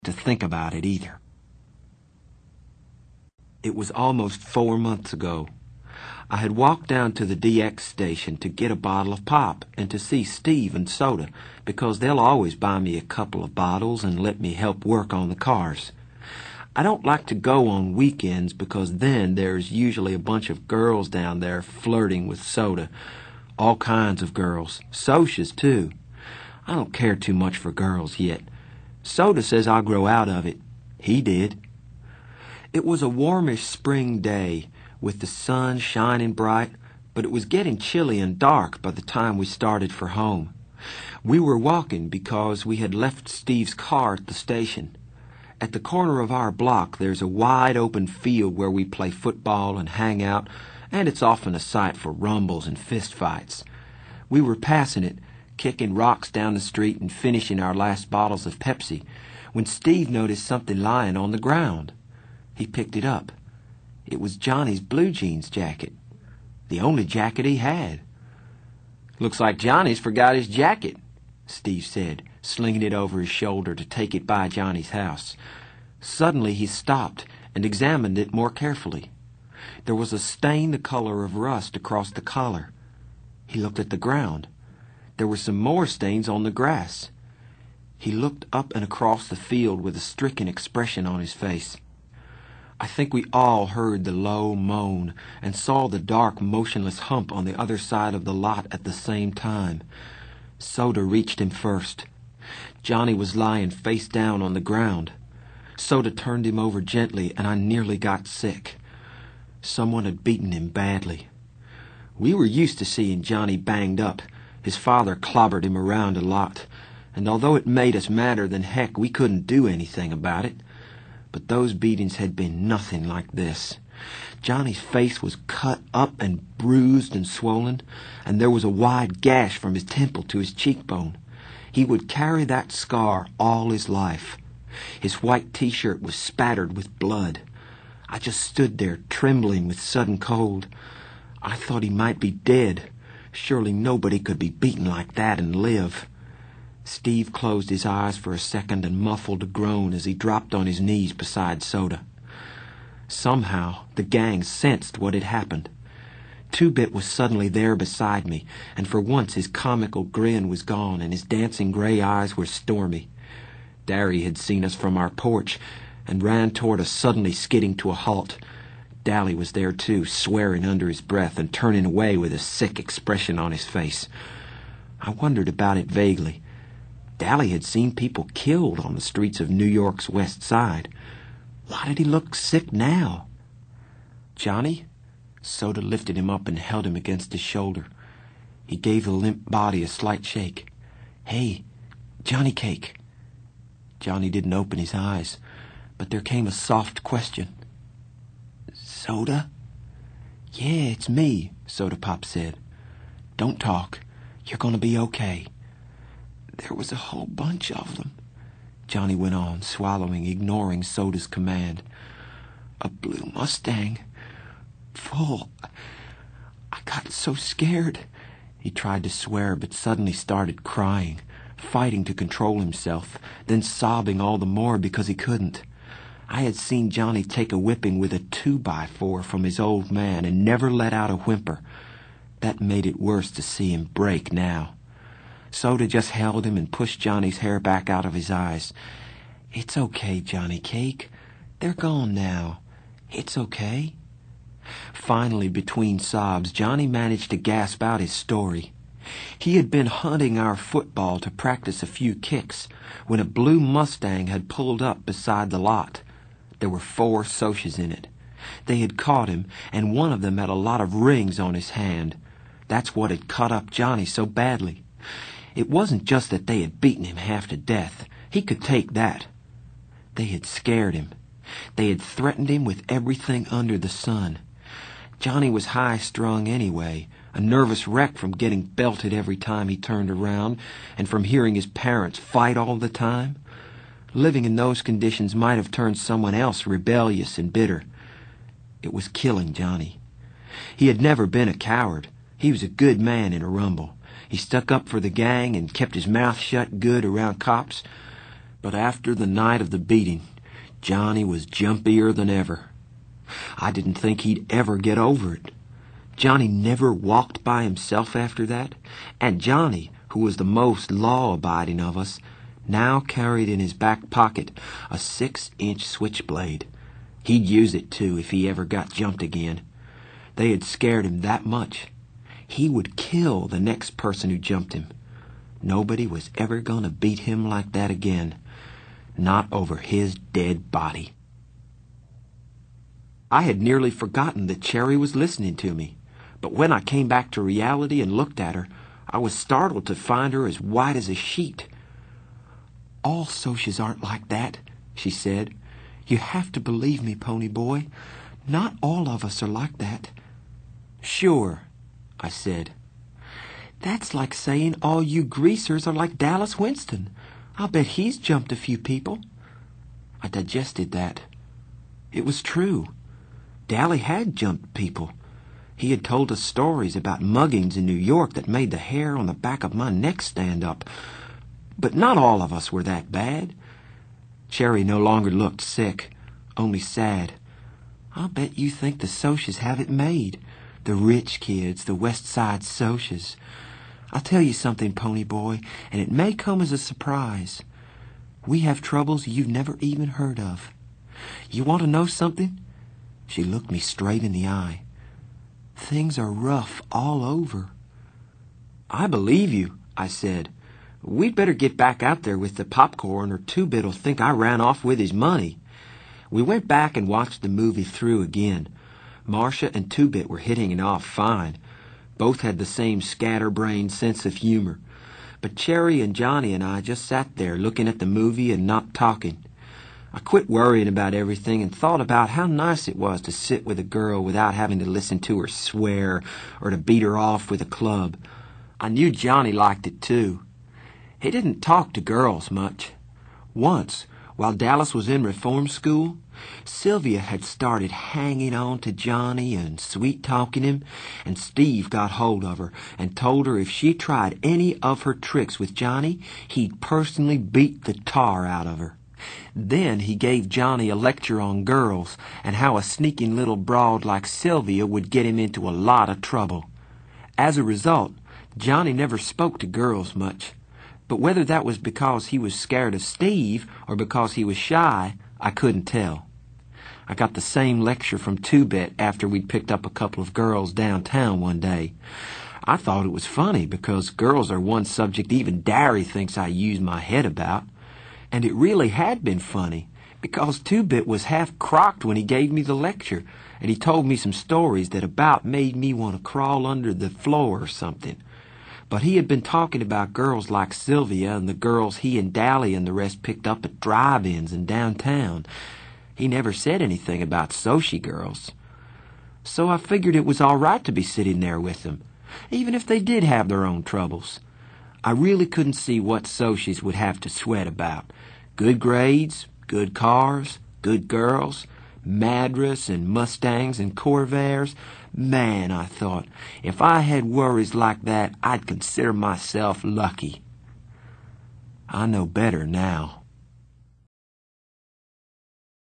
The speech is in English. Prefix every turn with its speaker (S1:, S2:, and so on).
S1: to think about it either. It was almost 4 months ago. I had walked down to the DX station to get a bottle of pop and to see Steve and Soda, because they'll always buy me a couple of bottles and let me help work on the cars. I don't like to go on weekends because then there's usually a bunch of girls down there flirting with Soda. All kinds of girls. Socias, too. I don't care too much for girls yet. Soda says I'll grow out of it. He did. It was a warmish spring day, with the sun shining bright, but it was getting chilly and dark by the time we started for home. We were walking because we had left Steve's car at the station. At the corner of our block there's a wide open field where we play football and hang out, and it's often a site for rumbles and fist fights. We were passing it, kicking rocks down the street and finishing our last bottles of Pepsi, when Steve noticed something lying on the ground. He picked it up. It was Johnny's blue jeans jacket, the only jacket he had. "Looks like Johnny's forgot his jacket," Steve said, slinging it over his shoulder to take it by Johnny's house. Suddenly he stopped and examined it more carefully. There was a stain the color of rust across the collar. He looked at the ground. There were some more stains on the grass. He looked up and across the field with a stricken expression on his face. I think we all heard the low moan and saw the dark, motionless hump on the other side of the lot at the same time. Soda reached him first. Johnny was lying face down on the ground. Soda turned him over gently, and I nearly got sick. Someone had beaten him badly. We were used to seeing Johnny banged up. His father clobbered him around a lot, and although it made us madder than heck, we couldn't do anything about it. But those beatings had been nothing like this. Johnny's face was cut up and bruised and swollen, and there was a wide gash from his temple to his cheekbone. He would carry that scar all his life. His white t-shirt was spattered with blood. I just stood there trembling with sudden cold. I thought he might be dead. Surely nobody could be beaten like that and live. Steve closed his eyes for a second and muffled a groan as he dropped on his knees beside Soda. Somehow the gang sensed what had happened. Two-Bit was suddenly there beside me, and for once his comical grin was gone and his dancing gray eyes were stormy. Darry had seen us from our porch and ran toward us, suddenly skidding to a halt. Dally was there too, swearing under his breath and turning away with a sick expression on his face. I wondered about it vaguely. Dally had seen people killed on the streets of New York's West Side. Why did he look sick now? "Johnny?" Soda lifted him up and held him against his shoulder. He gave the limp body a slight shake. "Hey, Johnny Cake." Johnny didn't open his eyes, but there came a soft question. "Soda?" "Yeah, it's me," Soda Pop said. "Don't talk. You're gonna be okay." "There was a whole bunch of them," Johnny went on, swallowing, ignoring Soda's command. "A blue Mustang. Full. I got so scared." He tried to swear, but suddenly started crying, fighting to control himself, then sobbing all the more because he couldn't. I had seen Johnny take a whipping with a 2x4 from his old man and never let out a whimper. That made it worse to see him break now. Soda just held him and pushed Johnny's hair back out of his eyes. "It's okay, Johnny Cake. They're gone now. It's okay." Finally, between sobs, Johnny managed to gasp out his story. He had been hunting our football to practice a few kicks when a blue Mustang had pulled up beside the lot. There were 4 Socias in it. They had caught him, and one of them had a lot of rings on his hand. That's what had cut up Johnny so badly. It wasn't just that they had beaten him half to death. He could take that. They had scared him. They had threatened him with everything under the sun. Johnny was high-strung anyway, a nervous wreck from getting belted every time he turned around and from hearing his parents fight all the time. Living in those conditions might have turned someone else rebellious and bitter. It was killing Johnny. He had never been a coward. He was a good man in a rumble. He stuck up for the gang and kept his mouth shut good around cops. But after the night of the beating, Johnny was jumpier than ever. I didn't think he'd ever get over it. Johnny never walked by himself after that, and Johnny, who was the most law-abiding of us, now carried in his back pocket a 6-inch switchblade. He'd use it, too, if he ever got jumped again. They had scared him that much. He would kill the next person who jumped him. Nobody was ever going to beat him like that again. Not over his dead body. I had nearly forgotten that Cherry was listening to me, but when I came back to reality and looked at her, I was startled to find her as white as a sheet. "All Socs aren't like that," she said. "You have to believe me, Pony Boy. Not all of us are like that." "Sure," I said. "That's like saying all you greasers are like Dallas Winston. I'll bet he's jumped a few people." I digested that. It was true. Dally had jumped people. He had told us stories about muggings in New York that made the hair on the back of my neck stand up. But not all of us were that bad. Cherry no longer looked sick, only sad. "I'll bet you think the Socs have it made. The rich kids, the West Side Socs. I'll tell you something, Pony Boy, and it may come as a surprise. We have troubles you've never even heard of. You want to know something?" She looked me straight in the eye. "Things are rough all over." "I believe you," I said. "We'd better get back out there with the popcorn or Two-Bit'll think I ran off with his money." We went back and watched the movie through again. Marcia and Two-Bit were hitting it off fine. Both had the same scatterbrained sense of humor. But Cherry and Johnny and I just sat there looking at the movie and not talking. I quit worrying about everything and thought about how nice it was to sit with a girl without having to listen to her swear or to beat her off with a club. I knew Johnny liked it too. He didn't talk to girls much. Once, while Dallas was in reform school, Sylvia had started hanging on to Johnny and sweet-talking him, and Steve got hold of her and told her if she tried any of her tricks with Johnny, he'd personally beat the tar out of her. Then he gave Johnny a lecture on girls and how a sneaking little broad like Sylvia would get him into a lot of trouble. As a result, Johnny never spoke to girls much. But whether that was because he was scared of Steve or because he was shy, I couldn't tell. I got the same lecture from Two-Bit after we'd picked up a couple of girls downtown one day. I thought it was funny because girls are one subject even Darry thinks I use my head about. And it really had been funny because Two-Bit was half crocked when he gave me the lecture, and he told me some stories that about made me want to crawl under the floor or something. But he had been talking about girls like Sylvia and the girls he and Dally and the rest picked up at drive-ins and downtown. He never said anything about Socs girls. So I figured it was all right to be sitting there with them, even if they did have their own troubles. I really couldn't see what Socs would have to sweat about. Good grades, good cars, good girls, Madras and Mustangs and Corvairs. Man, I thought, if I had worries like that, I'd consider myself lucky. I know better now.